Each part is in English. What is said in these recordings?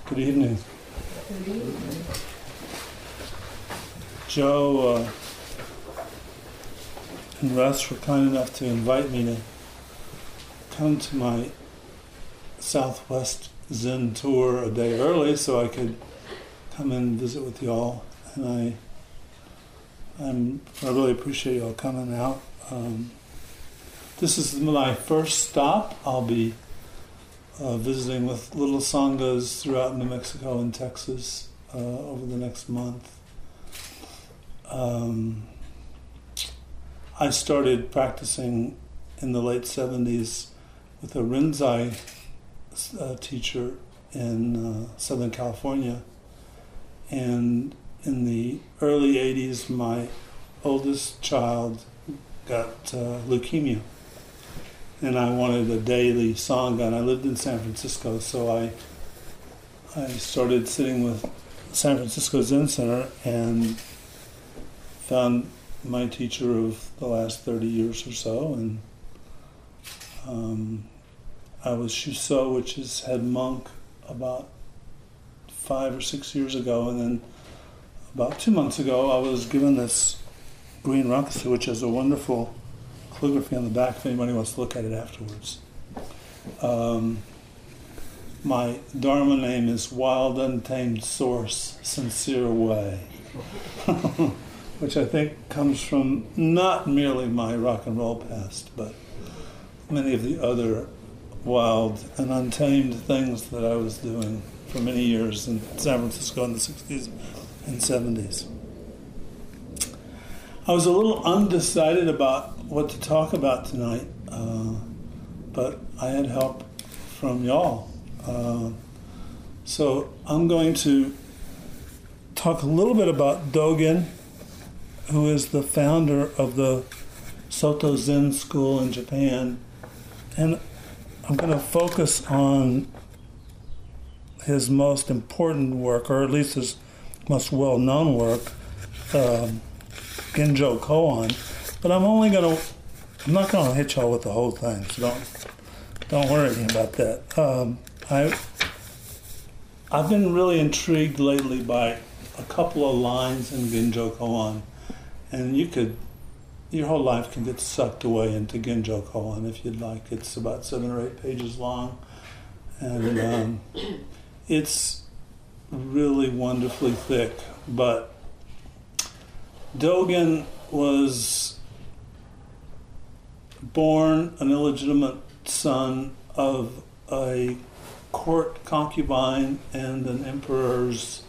Good evening. Good evening. Joe and Russ were kind enough to invite me to come to my Southwest Zen tour a day early so I could come and visit with y'all. And I really appreciate y'all coming out. This is my first stop. I'll be visiting with little sanghas throughout New Mexico and Texas over the next month. I started practicing in the late 70s with a Rinzai teacher in Southern California. And in the early 80s, my oldest child got leukemia. And I wanted a daily sangha, and I lived in San Francisco, so I started sitting with San Francisco Zen Center and found my teacher of the last 30 years or so, and I was Shuso, which is head monk, about 5 or 6 years ago, and then about 2 months ago I was given this green rakusu, which is a wonderful calligraphy on the back if anybody wants to look at it afterwards. My Dharma name is Wild Untamed Source, Sincere Way, which I think comes from not merely my rock and roll past, but many of the other wild and untamed things that I was doing for many years in San Francisco in the 60s and 70s. I was a little undecided about what to talk about tonight, but I had help from y'all. So I'm going to talk a little bit about Dogen, who is the founder of the Soto Zen school in Japan, and I'm going to focus on his most important work, or at least his most well-known work, Genjo Koan. But I'm not going to hit y'all with the whole thing, so don't worry about that. I've been really intrigued lately by a couple of lines in Genjo Koan, and your whole life can get sucked away into Genjo Koan if you'd like. It's about 7 or 8 pages long, and it's really wonderfully thick. But Dogen was born an illegitimate son of a court concubine and an emperor's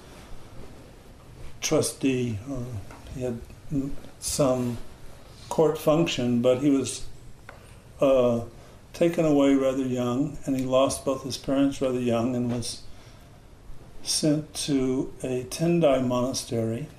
trustee, or he had some court function, but he was taken away rather young, and he lost both his parents rather young and was sent to a Tendai monastery.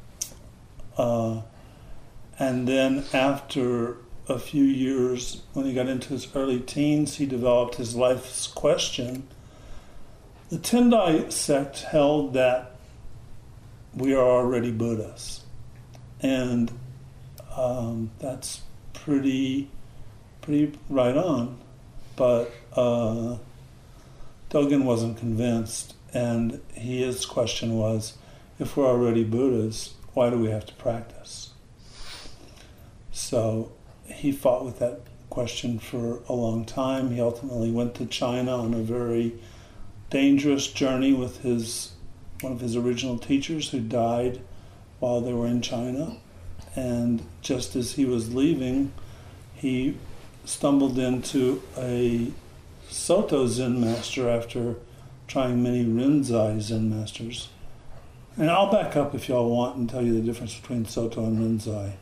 And then after a few years, when he got into his early teens, he developed his life's question. The Tendai sect held that we are already Buddhas. And that's pretty right on. But Dogen wasn't convinced, and his question was, if we're already Buddhas, why do we have to practice? So he fought with that question for a long time. He ultimately went to China on a very dangerous journey with one of his original teachers, who died while they were in China. And just as he was leaving, he stumbled into a Soto Zen master after trying many Rinzai Zen masters. And I'll back up if y'all want and tell you the difference between Soto and Rinzai.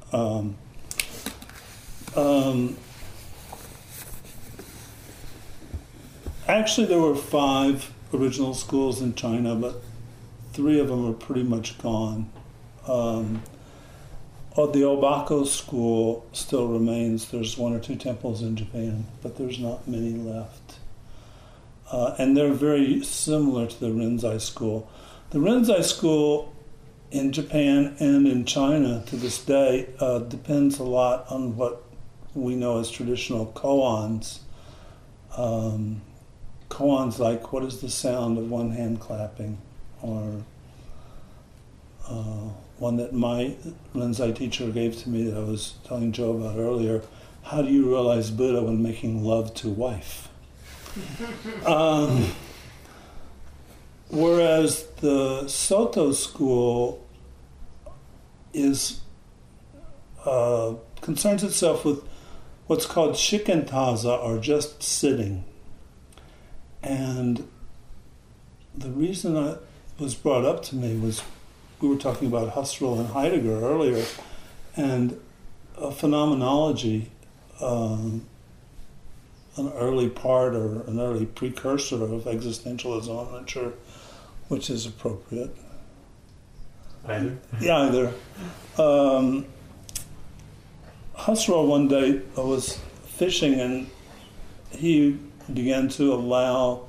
Actually, there were 5 original schools in China, but 3 of them are pretty much gone. The Obako school still remains. There's 1 or 2 temples in Japan, but there's not many left. And they're very similar to the Rinzai school. The Rinzai school in Japan and in China to this day depends a lot on what we know as traditional koans. koans like what is the sound of one hand clapping, or one that my Rinzai teacher gave to me that I was telling Joe about earlier. How do you realize Buddha when making love to wife? Whereas the Soto school is concerns itself with what's called shikantaza, or just sitting. And the reason it was brought up to me was we were talking about Husserl and Heidegger earlier, and a phenomenology, an early part or an early precursor of existentialism. I'm not sure which is appropriate. Either? Yeah, either. Husserl one day was fishing, and he began to allow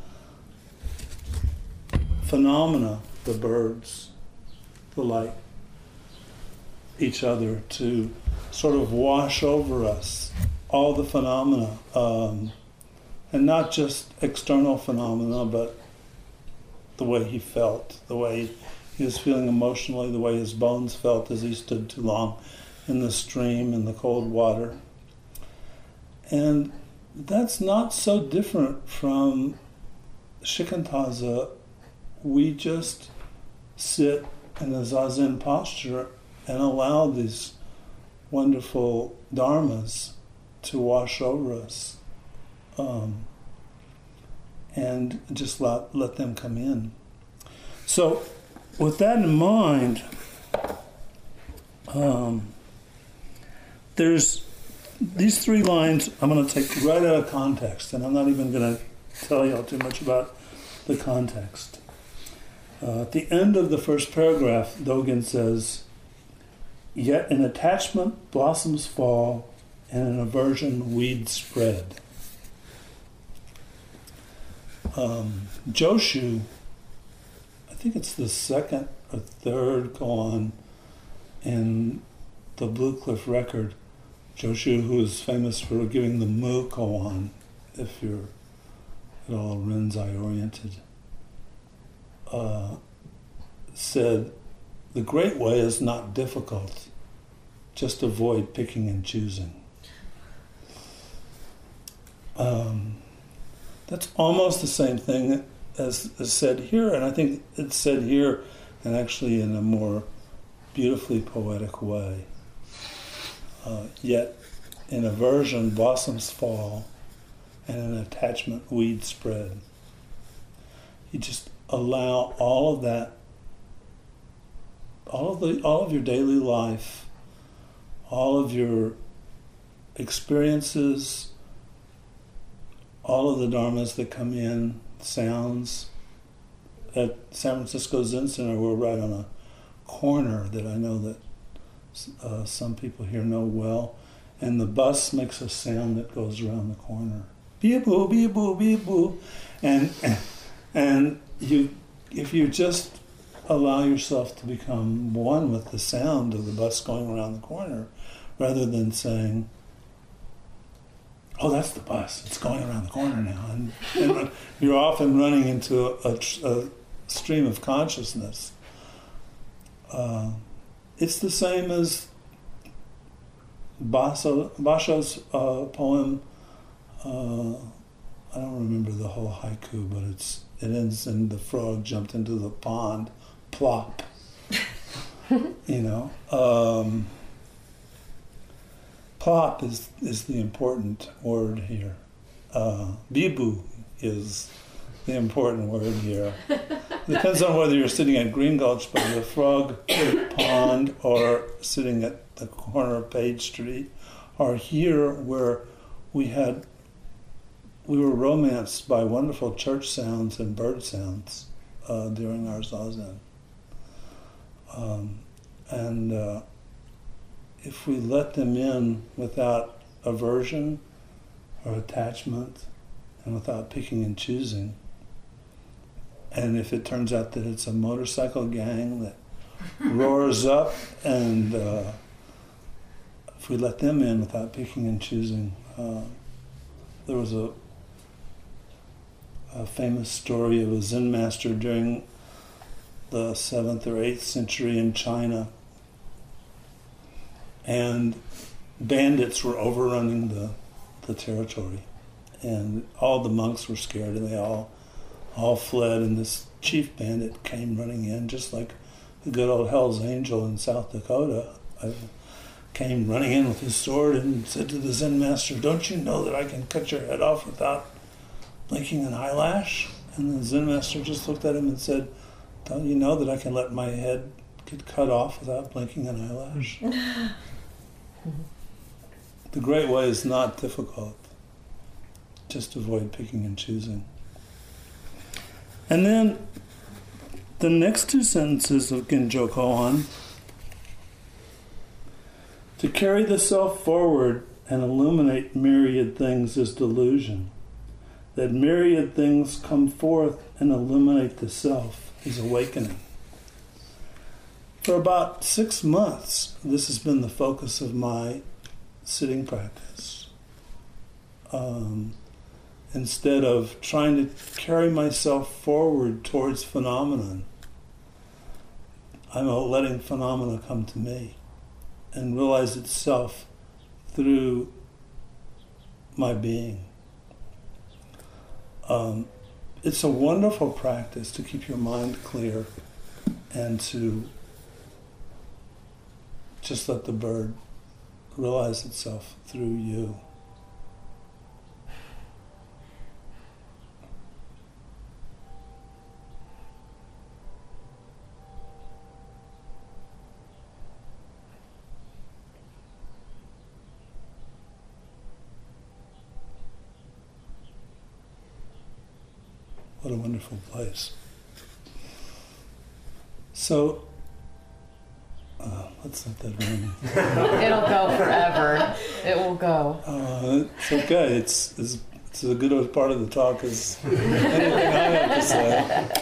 phenomena, the birds, the light, each other, to sort of wash over us, all the phenomena, and not just external phenomena, but the way he felt, the way he was feeling emotionally, the way his bones felt as he stood too long in the stream in the cold water. And that's not so different from shikantaza. We just sit in a zazen posture and allow these wonderful dharmas to wash over us, and just let them come in. So with that in mind, there's these three lines I'm going to take right out of context, and I'm not even going to tell y'all too much about the context. At the end of the first paragraph, Dogen says, "Yet in attachment blossoms fall, and in aversion weeds spread." Joshu, I think it's the second or third koan in the Blue Cliff record. Joshu, who is famous for giving the Mu koan, if you're at all Rinzai oriented, said, "The great way is not difficult, just avoid picking and choosing." That's almost the same thing as said here, and I think it's said here, and actually in a more beautifully poetic way. Yet in aversion blossoms fall, and in attachment weeds spread. You just allow all of that, all of your daily life, all of your experiences, all of the dharmas that come in, sounds. At San Francisco Zen Center, we're right on a corner that I know that some people here know well, and the bus makes a sound that goes around the corner. Bee-boo, bee-boo, bee-boo. And you, if you just allow yourself to become one with the sound of the bus going around the corner, rather than saying, "Oh, that's the bus, it's going around the corner now," and you're often running into a stream of consciousness. It's the same as Basho's poem. I don't remember the whole haiku, but it ends in the frog jumped into the pond, plop. Plop is the important word here. Bibu is the important word here. Depends on whether you're sitting at Green Gulch by the frog pond, or sitting at the corner of Page Street, or here where we were romanced by wonderful church sounds and bird sounds during our zazen. If we let them in without aversion or attachment, and without picking and choosing, and if it turns out that it's a motorcycle gang that roars up, and if we let them in without picking and choosing, there was a famous story of a Zen master during the 7th or 8th century in China. And bandits were overrunning the territory. And all the monks were scared, and they all fled, and this chief bandit came running in, just like the good old Hell's Angel in South Dakota. Came running in with his sword and said to the Zen master, "Don't you know that I can cut your head off without blinking an eyelash?" And the Zen master just looked at him and said, "Don't you know that I can let my head get cut off without blinking an eyelash?" The Great Way is not difficult. Just avoid picking and choosing. And then the next two sentences of Genjo Koan: to carry the self forward and illuminate myriad things is delusion. That myriad things come forth and illuminate the self is awakening. For about 6 months, this has been the focus of my sitting practice. Instead of trying to carry myself forward towards phenomenon, I'm letting phenomena come to me and realize itself through my being. It's a wonderful practice to keep your mind clear and to just let the bird realize itself through you. What a wonderful place. So, let's let that run. It'll go forever. It will go. It's okay. It's as good a part of the talk as anything I have to say.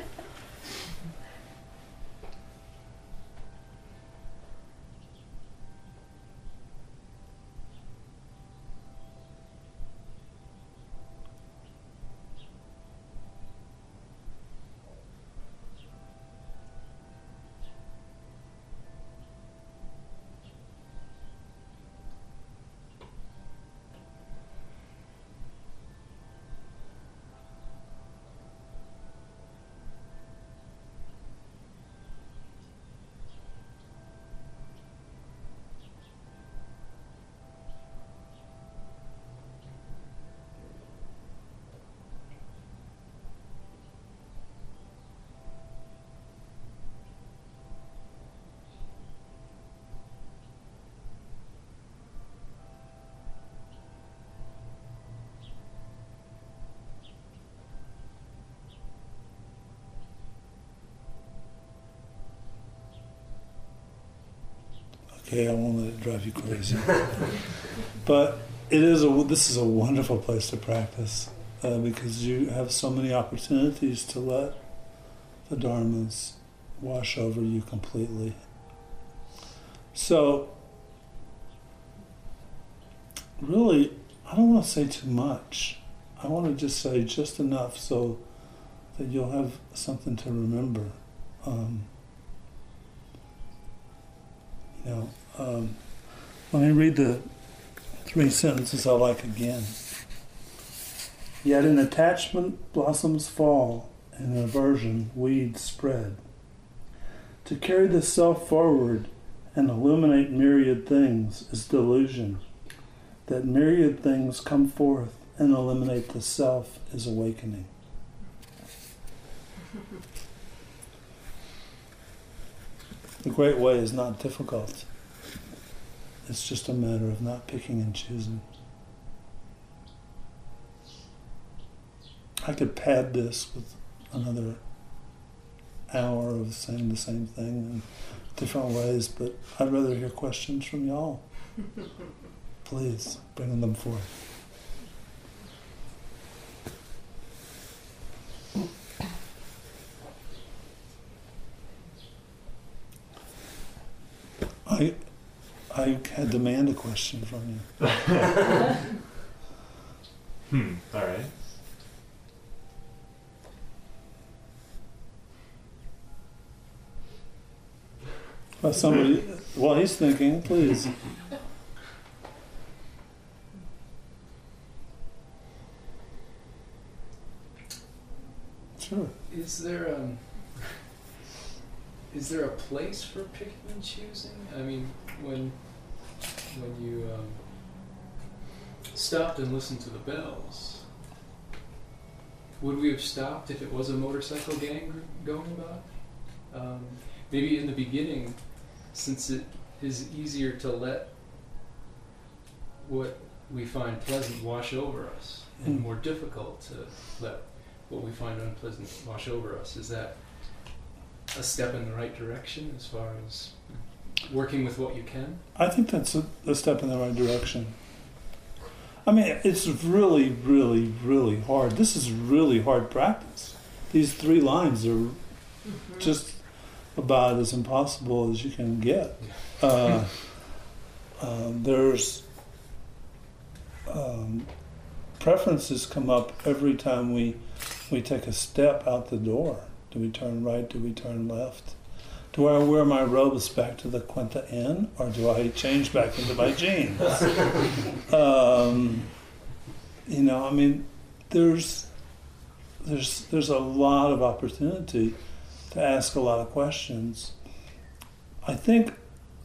Okay, I won't let it drive you crazy. But this is a wonderful place to practice because you have so many opportunities to let the dharmas wash over you completely. So, really, I don't want to say too much. I want to just say just enough so that you'll have something to remember. Let me read the 3 sentences I like again. Yet in attachment blossoms fall, and in aversion weeds spread. To carry the self forward and illuminate myriad things is delusion. That myriad things come forth and eliminate the self is awakening. The Great Way is not difficult. It's just a matter of not picking and choosing. I could pad this with another hour of saying the same thing in different ways, but I'd rather hear questions from y'all. Please, bring them forth. I had demand a question from you. All right. Somebody, while he's thinking, please. Sure. Is there a place for picking and choosing? I mean, when you stopped and listened to the bells, would we have stopped if it was a motorcycle gang going about? Maybe in the beginning, since it is easier to let what we find pleasant wash over us, and more difficult to let what we find unpleasant wash over us. Is that a step in the right direction as far as working with what you can? I think that's a step in the right direction. I mean, it's really, really, really hard. This is really hard practice. These 3 lines are just about as impossible as you can get. There's preferences come up every time we take a step out the door. Do we turn right? Do we turn left? Do I wear my robes back to the Quinta Inn, or do I change back into my jeans? I mean, there's a lot of opportunity to ask a lot of questions. I think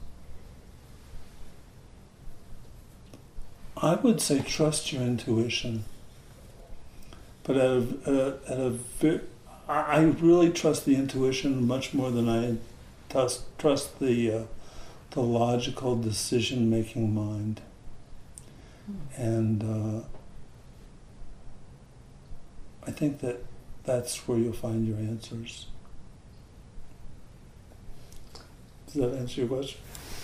I would say trust your intuition, but I really trust the intuition much more than I trust the logical decision-making mind. And I think that's where you'll find your answers. Does that answer your question?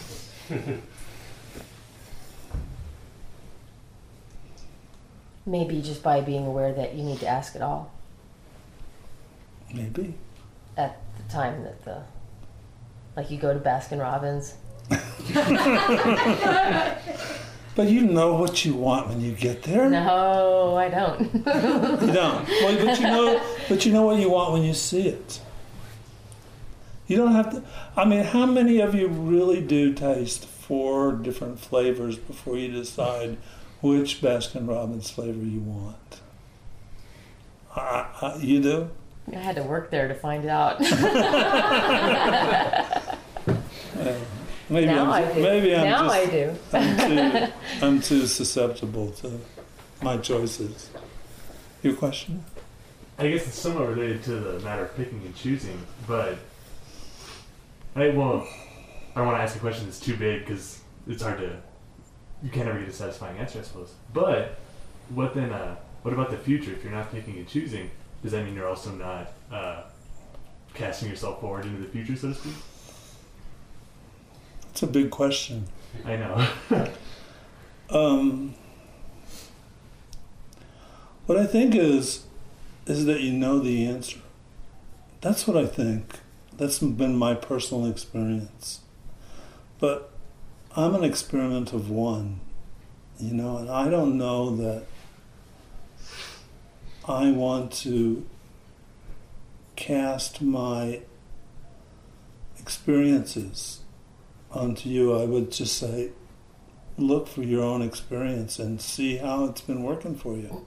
Maybe just by being aware that you need to ask it all Maybe. at the time that like you go to Baskin Robbins. But you know what you want when you get there. No, I don't. You don't. Well, but you know what you want when you see it. You don't have to. I mean, how many of you really do taste 4 different flavors before you decide which Baskin Robbins flavor you want? You do? I had to work there to find out. Maybe Now I'm, I do. Maybe I'm Now just, I do. I'm too susceptible to my choices. Your question? I guess it's somewhat related to the matter of picking and choosing, but I don't want to ask a question that's too big because it's hard to. You can't ever get a satisfying answer, I suppose. But what then? What about the future? If you're not picking and choosing, does that mean you're also not casting yourself forward into the future, so to speak? It's a big question. I know. What I think is that you know the answer. That's what I think. That's been my personal experience. But I'm an experiment of one, and I don't know that I want to cast my experiences onto you. I would just say, look for your own experience and see how it's been working for you.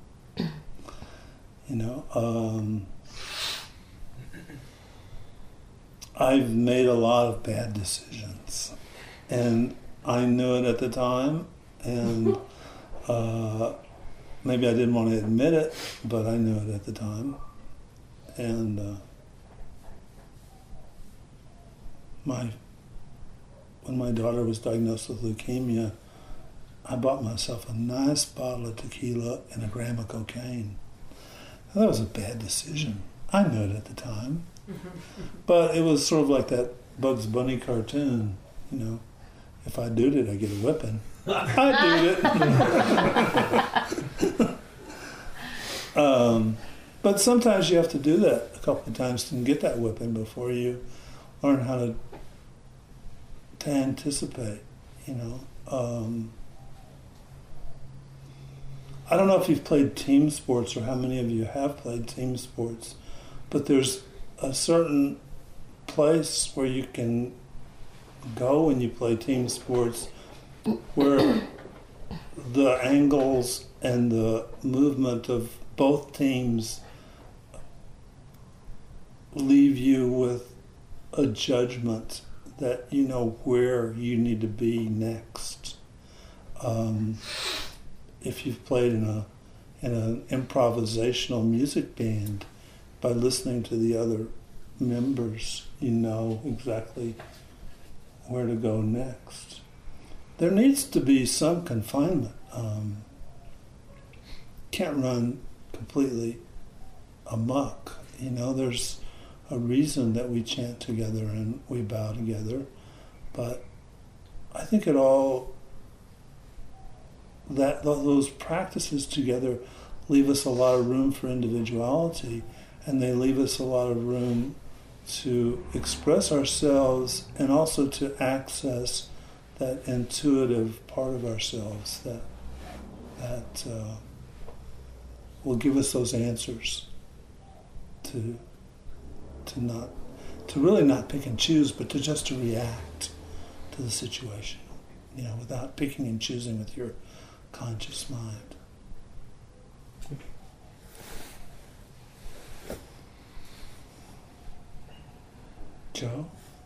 I've made a lot of bad decisions, and I knew it at the time, and maybe I didn't want to admit it, but I knew it at the time. And when my daughter was diagnosed with leukemia, I bought myself a nice bottle of tequila and a gram of cocaine. Now, that was a bad decision. I knew it at the time. But it was sort of like that Bugs Bunny cartoon, If I do it, I get a whipping. I do it. But sometimes you have to do that a couple of times to get that whipping before you learn how to anticipate, I don't know if you've played team sports or how many of you have played team sports, but there's a certain place where you can go when you play team sports, where the angles and the movement of both teams leave you with a judgment that you know where you need to be next. If you've played in an improvisational music band, by listening to the other members, you know exactly where to go next. There needs to be some confinement. Can't run completely amok. You know, there's a reason that we chant together and we bow together, but I think those practices together leave us a lot of room for individuality, and they leave us a lot of room to express ourselves and also to access that intuitive part of ourselves that will give us those answers to really not pick and choose, but to react to the situation, you know, without picking and choosing with your conscious mind. Joe?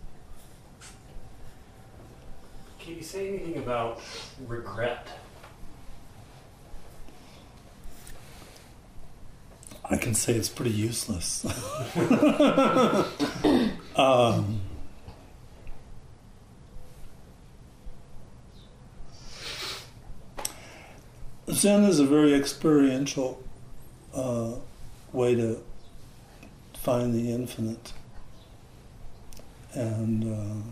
Can you say anything about regret? I can say it's pretty useless. Zen is a very experiential way to find the infinite. And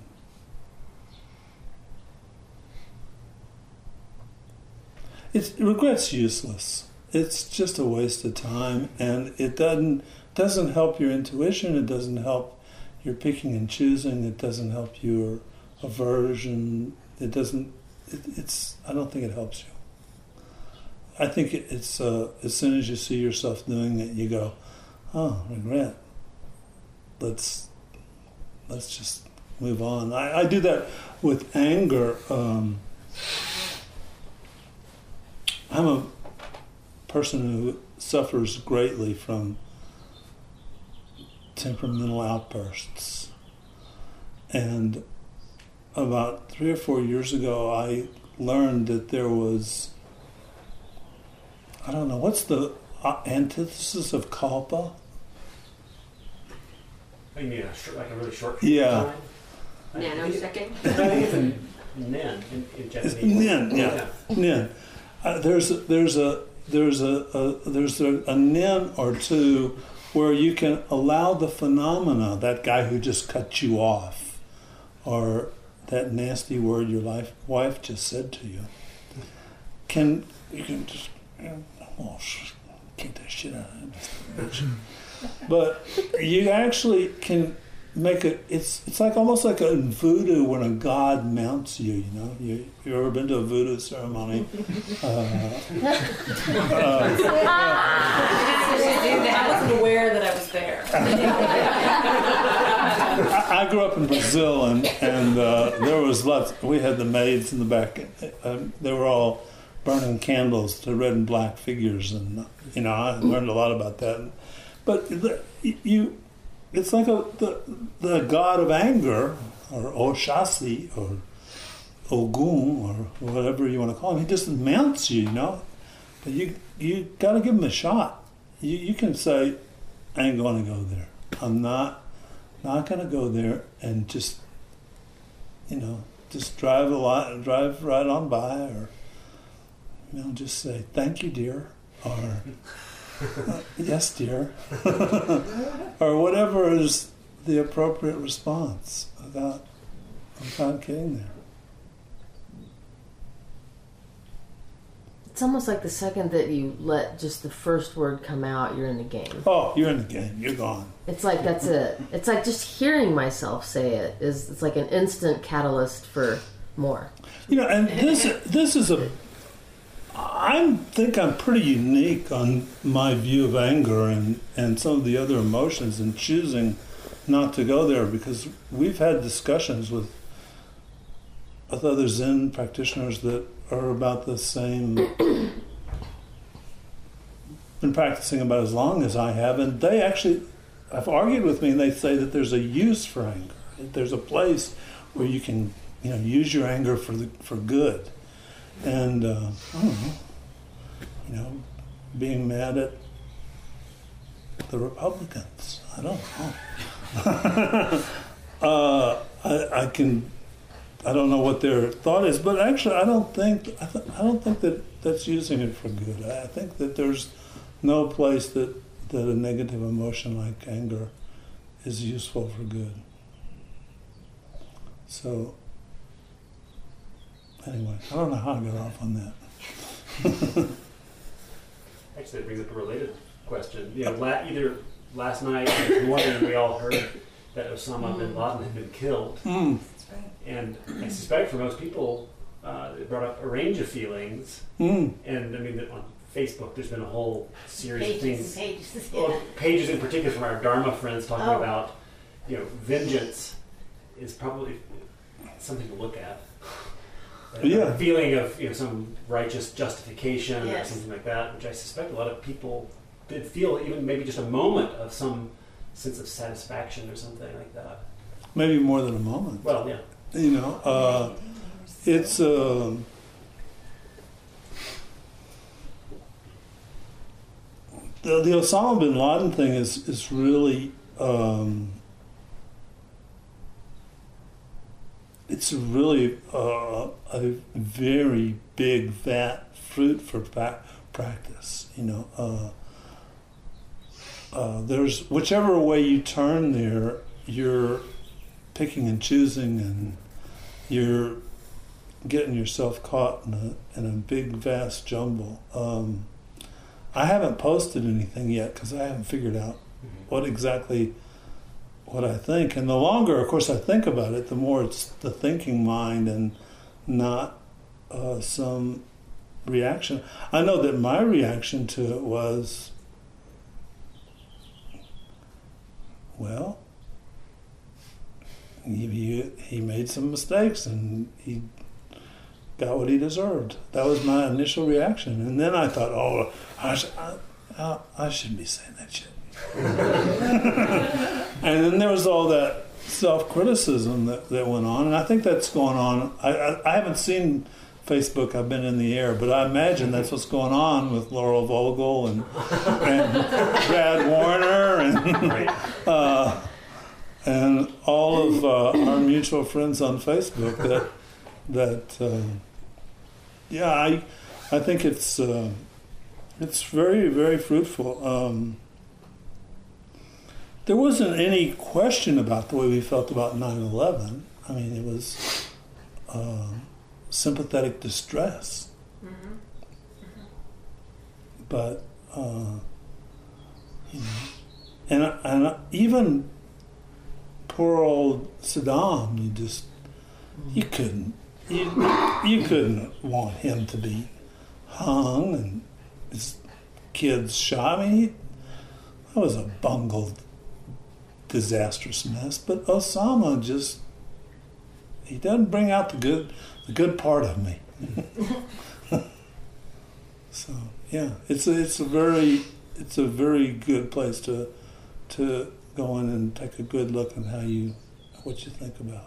regret's useless. It's just a waste of time, and it doesn't help your intuition. It doesn't help your picking and choosing. It doesn't help your aversion. It doesn't. I don't think it helps you. I think it's as soon as you see yourself doing it, you go, "Oh, regret. Let's just move on." I do that with anger. I'm a person who suffers greatly from temperamental outbursts. And about 3 or 4 years ago, I learned that there was, I don't know, what's the antithesis of kalpa? Oh, you mean like a really short Yeah. time? Nanosecond? I think it's a nen in Japanese. It's nen, yeah. Nen. There's a nen or two where you can allow the phenomena, that guy who just cut you off, or that nasty word your wife just said to you, you can just, kick that shit out of it. But you actually can make it. It's like almost like in voodoo when a god mounts you. You know, you ever been to a voodoo ceremony? I wasn't aware that I was there. I grew up in Brazil, and there was lots. We had the maids in the back. They were all burning candles to red and black figures, and you know, I learned a lot about that. But it's like the god of anger, or Oshasi, or Ogun, or whatever you want to call him. He just mounts you, you know. But you got to give him a shot. You can say, I ain't going to go there. I'm not going to go there, and just, you know, just drive right on by, or, you know, just say, thank you, dear, or yes, dear, or whatever is the appropriate response without getting there. It's almost like the second that you let just the first word come out, you're in the game. Oh, you're in the game. You're gone. It's like that's it. It's like just hearing myself say it's like an instant catalyst for more. You know, and this is I think I'm pretty unique on my view of anger and some of the other emotions, and choosing not to go there, because we've had discussions with with other Zen practitioners that are about the same, been practicing about as long as I have, and they actually have argued with me, and they say that there's a use for anger. There's a place where you can, use your anger for good. And I don't know, being mad at the Republicans. I don't know. I don't know what their thought is, but actually, I don't think that that's using it for good. I think that there's no place that a negative emotion like anger is useful for good. So, anyway, I don't know how I got off on that. Actually, that brings up a related question. Either last night or this morning, we all heard that Osama bin Laden had been killed. That's right. And I suspect for most people, it brought up a range of feelings. And I mean, on Facebook, there's been a whole series of things. Pages. Well, pages in particular from our Dharma friends talking about, vengeance is probably something to look at. A feeling of some righteous justification or something like that, which I suspect a lot of people did feel, even maybe just a moment of some sense of satisfaction or something like that. Maybe more than a moment. Well, yeah. It's the Osama bin Laden thing is really it's really a very big fruit for practice. There's whichever way you turn there, you're picking and choosing, and you're getting yourself caught in a big, vast jumble. I haven't posted anything yet because I haven't figured out what I think. And the longer, of course, I think about it, the more it's the thinking mind and not some reaction. I know that my reaction to it was, well, he made some mistakes and he got what he deserved. That was my initial reaction. And then I thought, I shouldn't be saying that shit. And then there was all that self-criticism that went on, and I think that's going on. I haven't seen Facebook, I've been in the air, but I imagine that's what's going on with Laurel Vogel and Brad Warner and all of our mutual friends on Facebook I think it's very, very fruitful. There wasn't any question about the way we felt about 9/11. I mean, it was sympathetic distress. But and even poor old Saddam, you couldn't want him to be hung and his kids shot. I mean, that was a bungled, disastrous mess. But Osama he doesn't bring out the good part of me. So yeah, it's a very good place to go in and take a good look at what you think about.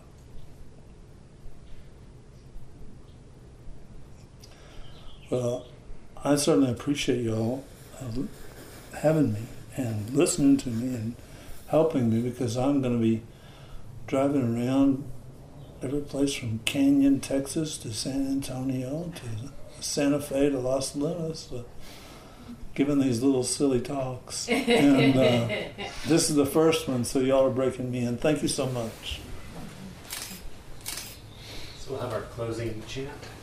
Well, I certainly appreciate you all having me and listening to me and helping me, because I'm going to be driving around every place from Canyon, Texas to San Antonio to Santa Fe to Los Lunas, giving these little silly talks. And this is the first one, so y'all are breaking me in. Thank you so much. So we'll have our closing chant.